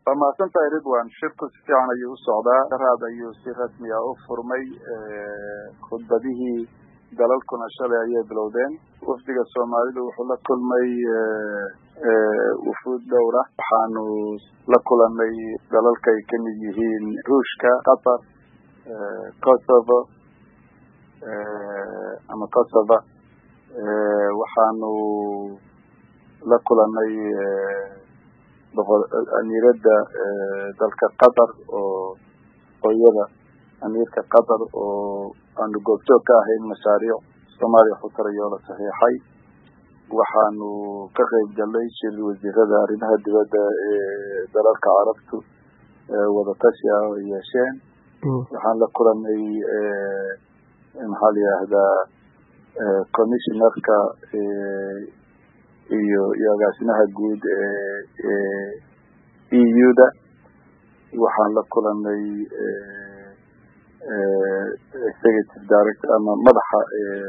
فما سنتا رضوان شركة سفيان أيو الصعداء هذا أيو سيرة مياه فرمي خطبته دلالكنا شلي أيه بلودين وفدق الصومالي وحلا كل مي وفود دورة حانو لكل مي دلالكي كميهين روشكا قطر كوسوفو أما كوسوفو وحانو لكل مي أميرة دلك قطر وقيادة أميرة قطر وأن قلتو كاهي المشاريع سوماليا خطرية صحيحي وحانو كغيب جليش الوزيرة رينها دبادة دلالك عرفتو وضطاشيا وياشين وحان لكل محالي هذا كوميشنركا iyo agaasinaha guud EU-da waxaan la kulanay executive director ama madaxa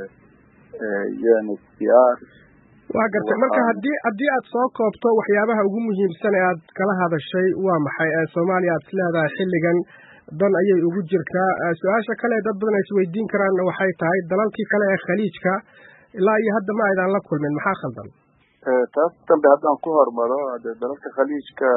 UNHCR waa gartay marka hadii aad soo koobto waxyaabaha ugu muhiimsan ee aad kala hadashay waa maxay Soomaaliya aad leedahay xilligan dan ayay ugu jirtaa su'aasha kale dad badan ay isweydiin karaan waxay tahay dalalkii kale ee khaliijka ilaa iyo hadda ma aydan la kulmin maxaa khaldan taas dambe haddaan ku hormaro dalalka khaliijka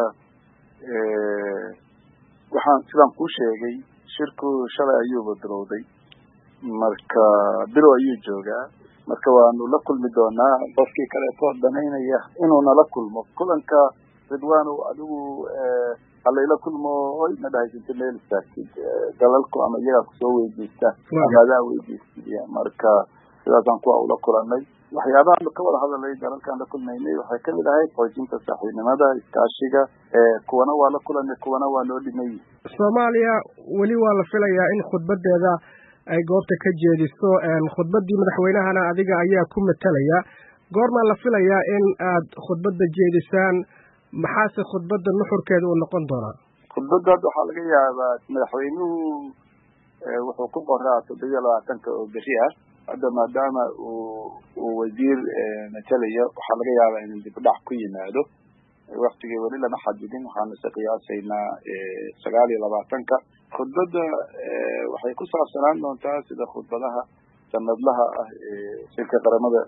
waxaan sidaan kuu sheegay shirku shalay ayuu badalowday marka bilow ayuu joogaa marka waanu la kulmi doonaa qofkii kaleetoo danaynaya inuu nala kulmo kulanka ridwaanow adigu halayla kulmo oy ma dhahaysinta meel istaagtid dalalku ama iyagaa kusoo weydiista ama adaa weydiistiya marka sidaasaan kuwa ula kulanay waxyaabaha ka wada hadalay dalalkan la kulmaynay waxay ka mid ahayd xoojinta saaxiibnimada iskaashiga kuwana waa la kulanay kuwana waa loo dhimay Soomaaliya wali waa la filayaa in khudbadeeda ay goobta ka jeediso khudbadii madaxweynahana adiga ayaa ku matalaya goorma la filayaa in aad khudbada jeedisaan maxaase khudbada nuxurkeeda uu noqon doonaa khudbada waxaa laga yaabaa madaxweynuhu wuxuu ku qoraa 27 oo bixi ah hadda maadaama uu wasiir matalaya waxaa laga yaabaa in dib u dhac ku yimaado waqtigii wali lama xadidin waxaanu is qiyaasaynaa 29 khudbada waxay ku saabsanaan doontaa sida khudbadaha sanadlaha ah shirka qaramada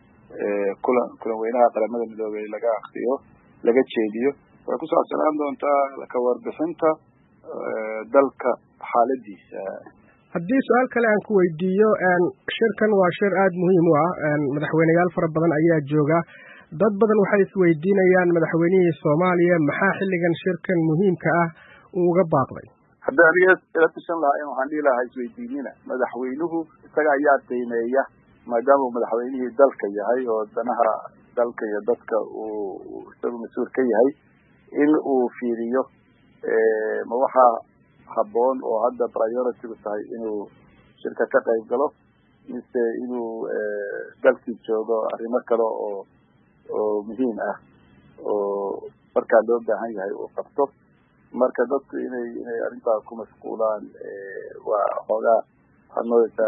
kulan weynaha qaramada midoobay laga akhriyo laga jeediyo waxay ku saabsanaan doontaa ka warbixinta dalka xaaladiisa haddii su'aal kale aan ku weydiiyo shirkan waa shir aad muhiim u ah madaxweynayaal fara badan ayaa jooga dad badan waxay isweydiinayaan madaxweynihii Soomaaliya maxaa xilligan shirkan muhiimka ah uu uga baaqday hadda aniga ila tushan lahaa in waxaan dhihi lahaa isweydiinina madaxweynuhu isaga ayaa qiimeeya maadaama uu madaxweynihii dalka yahay oo danaha dalka iyo dadka uu isagu mas'uul ka yahay in uu fiiriyo ma waxaa habboon oo hadda priority ku tahay inuu shirka ka qayb galo mise inuu dalkii joogo arrimo kale oo muhiim ah oo markaa loo baahan yahay uu qabto marka dadku inay arrintaas ku mashquulaan waa xoogaa xanooyta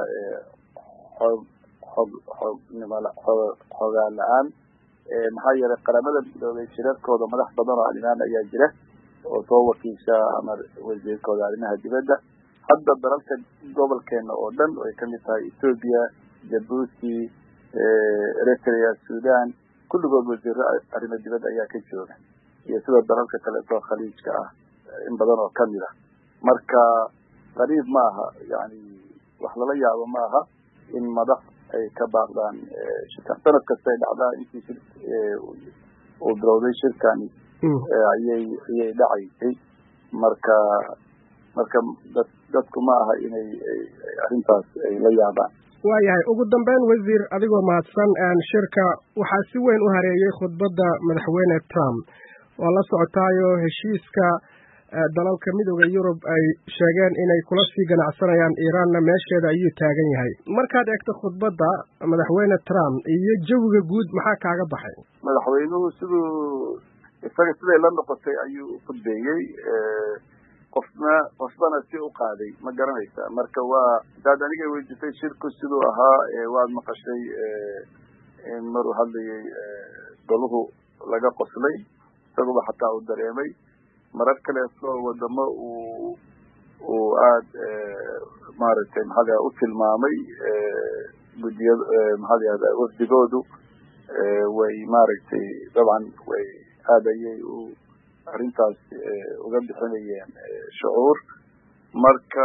xoogaa la-aan maxaa yeelay qaramada midoobay shirarkooda madax badan oo arrimaan ayaa jira oo soo wakiisha ama wasiirkooda arrimaha dibadda hadda dalalka gobolkeena oo dhan ay ka mid tahay Ethiopia Djibouti Eritrea Sudan kulligood wasiirro arrimo dibadda ayaa ka jooga iyo sida dalalka kale oo khaliijka ah in badan oo ka mid ah marka qariib ma aha yani wax lala yaabo ma aha in madax ay ka baaqdaan shirka sanad kasta ay dhacdaa intii uu bilowday shirkani ayay dhacaysay marka dadku ma aha inay arrintaas ay la yaabaan waayahay ugu dambeyn wasiir adigoo mahadsan shirka waxaa si weyn u hareeyay khudbadda madaxweyne Trump oo la socotaayo heshiiska dalalka midowga Yurub ay sheegeen inay kula sii ganacsanayaan Iiraanna meesheeda ayuu taagan yahay markaad eegto khudbadda madaxweyne Trump iyo jawiga guud maxaa kaaga baxay madaxweynuhu siduu isaga siday la noqotay ayuu u khudbeeyey qofbana si u qaaday ma garanaysa marka waa dad aniga weydiisay shirku siduu ahaa waad maqashay mar uu hadlayay goluhu laga qoslay isaguba xataa uu dareemay marar kaleeto wadamo uu aad maaragtay maxaa u tilmaamay guddiyada maxaa wafdigoodu way maaragtay dabcan way aad ayay arrintaas uga bixinayeen shucuur marka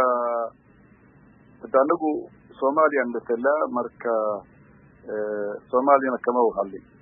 anagu Soomaaliya matala marka Soomaaliyana kama u hadlin